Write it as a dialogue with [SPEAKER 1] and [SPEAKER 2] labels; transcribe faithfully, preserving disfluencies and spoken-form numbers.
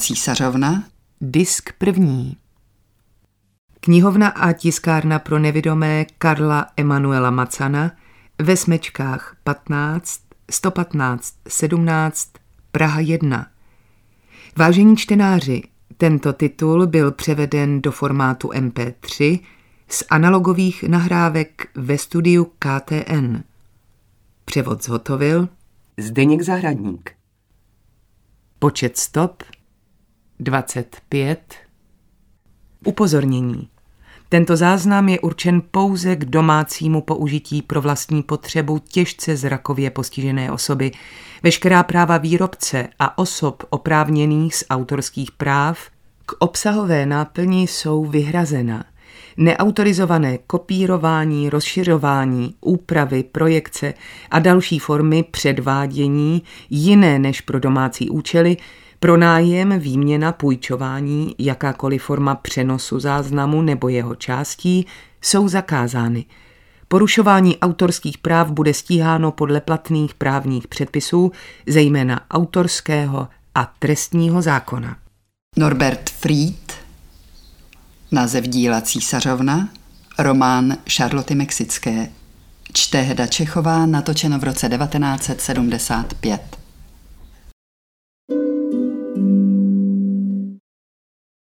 [SPEAKER 1] císařovna.
[SPEAKER 2] Disk první. Knihovna a tiskárna pro nevidomé Karla Emanuela Macana ve Smečkách patnáct, sto patnáct sedmnáct, Praha jedna. Vážení čtenáři, tento titul byl převeden do formátu em pé tři z analogových nahrávek ve studiu K T N. Převod zhotovil
[SPEAKER 3] Zdeněk Zahradník.
[SPEAKER 2] Počet stop dvacet pět. Upozornění. Tento záznam je určen pouze k domácímu použití pro vlastní potřebu těžce zrakově postižené osoby. Veškerá práva výrobce a osob oprávněných z autorských práv k obsahové náplni jsou vyhrazena. Neautorizované kopírování, rozšiřování, úpravy, projekce a další formy předvádění jiné než pro domácí účely, pronájem, výměna, půjčování, jakákoliv forma přenosu záznamu nebo jeho částí jsou zakázány. Porušování autorských práv bude stíháno podle platných právních předpisů, zejména autorského a trestního zákona.
[SPEAKER 1] Norbert Fried, název díla Císařovna, román Charloty Mexické, čte Heda Čechová, natočeno v roce devatenáct set sedmdesát pět.